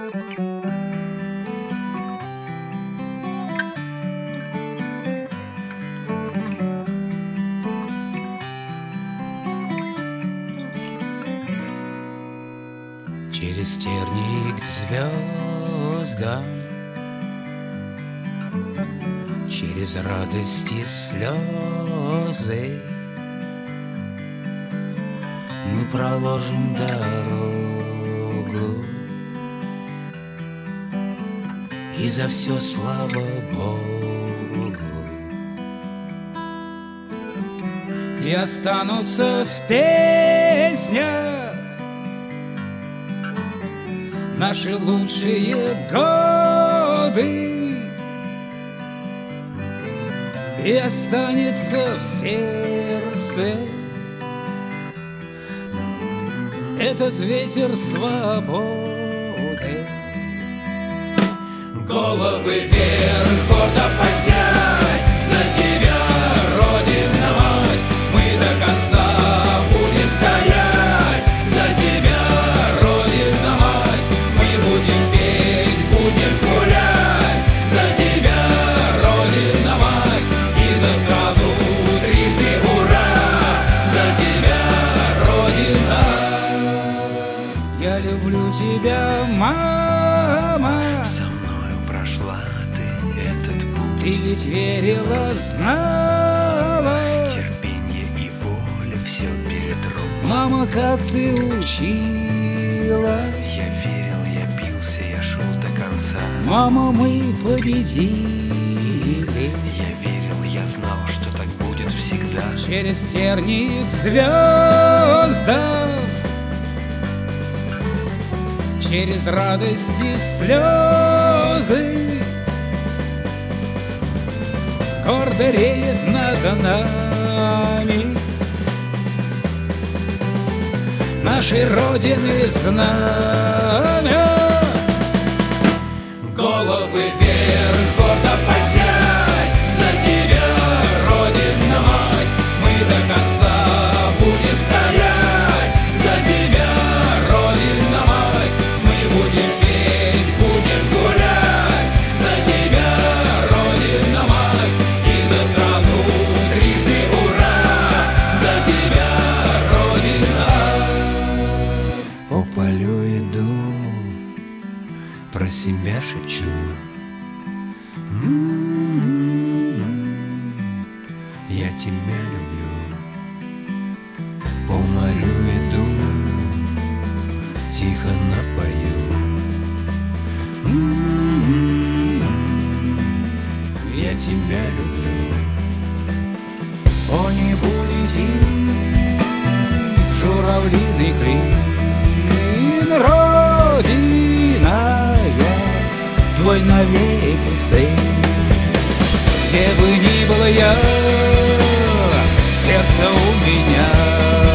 Через тернии к звездам, через радости слезы мы проложим дорогу, и за все слава Богу. И останутся в песнях наши лучшие годы, и останется в сердце этот ветер свободы. Головы вверх, гордо поднять, за тебя, Родина мать, мы до конца будем стоять, за тебя, Родина мать, мы будем петь, будем гулять, за тебя, Родина мать, и за страну трижды ура, за тебя, Родина. Я люблю тебя, мама. Со мною прошла ты этот путь. Ты ведь верила, знала. Терпение и воля все перед рук. Мама, как ты учила. Я верил, я бился, я шел до конца. Мама, мы победили. Я верил, я знал, что так будет всегда. Через тернии к звездам, через радости слезы, гордо реет над нами нашей Родины знамя. Головы вверх, гордо поднять, за тебя, Родина мать, мы до конца будем стоять, за тебя, Родина мать, мы будем петь, будем гулять, за тебя, Родина мать, и за страну трижды ура, за тебя, Родина. По полю иду, про себя шепчу. Я тебя люблю. По морю иду, тихо напою. Я тебя люблю. По небу летит журавлиный клин, родиная, твой навеки сын. Где бы ни был я, сердце у меня